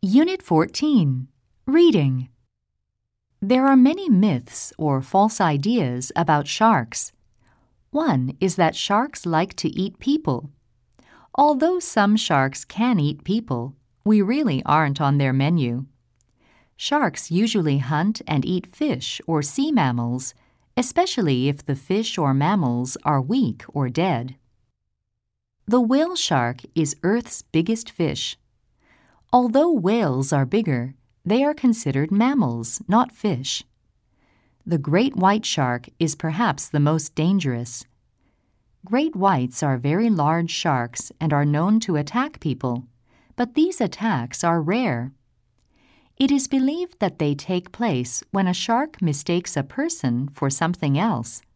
Unit 14. Reading. There are many myths or false ideas about sharks. One is that sharks like to eat people. Although some sharks can eat people, we really aren't on their menu. Sharks usually hunt and eat fish or sea mammals, especially if the fish or mammals are weak or dead. The whale shark is Earth's biggest fish. Although whales are bigger, they are considered mammals, not fish. The great white shark is perhaps the most dangerous. Great whites are very large sharks and are known to attack people, but these attacks are rare. It is believed that they take place when a shark mistakes a person for something else.